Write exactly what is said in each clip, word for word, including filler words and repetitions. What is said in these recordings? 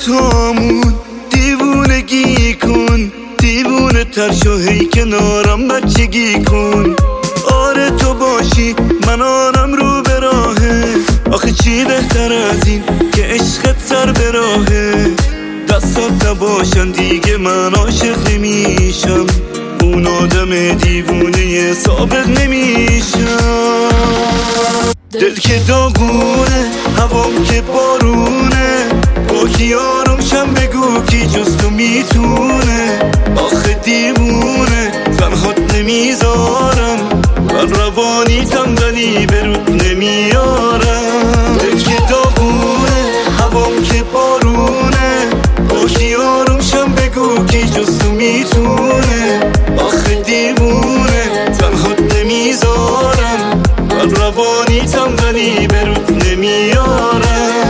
دوتامون دیوونگی کن، دیوونه تر شو هی کنارم بچگی کن. آره تو باشی من آرم رو به راهه، آخه چی بهتر از این که عشقت سر به راهه. دستات نباشن دیگه من عاشق نمیشم، اون آدم دیوونه ثابت نمیشم. دل که داغونه، هوام که بارونه، با کی آروم شم بگو کی جز تو میتونه. آخه دیوونه تنهات نمیذارم، من روانیتم ولی به رود نمیارم. دل که داغونه، هوام که بارونه، با کی آروم شم بگو کی جز تو میتونه. آخه دیوونه تنهات نمیذارم، من روانیتم ولی به رود نمیارم.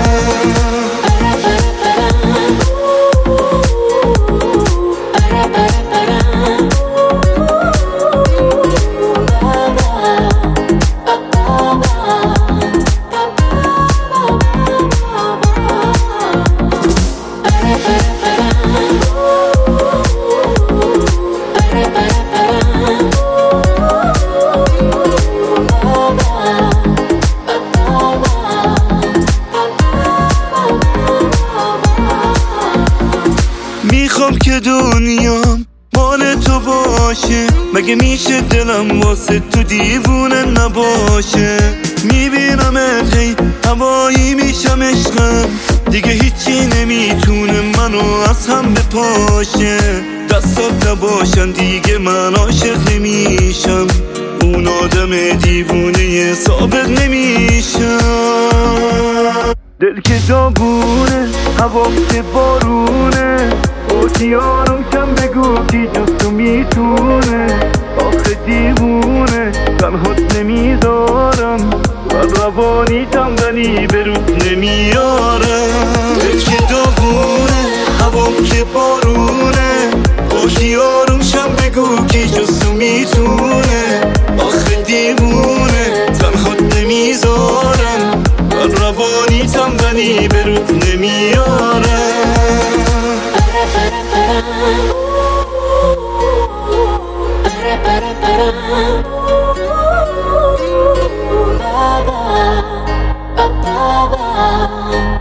میخوام که دنیام مال تو باشه، مگه میشه دلم واسه تو دیوونه نباشه. میبینمت هی هوایی میشم عشقم، دیگه هیچی نمیتونه منو از هم بپاشه. دستات نباشن دیگه من عاشق نمیشم، اون آدم دیوونه ثابت نمیشم. دل که داغونه، هوام که بارونه، با کی آروم کم بگو کی جز تو میتونه. آخه دیوونه تنهات نمیذارم، من روانیتم ولی به رود نمیارم. دل که داغونه، هوام که بارونه، با کی آروم شم بگو کی جز تو میتونه. آخه دیوونه تنهات نمیذارم، من روانیتم ولی به رود نمیارم. Ba ba ba ba ba.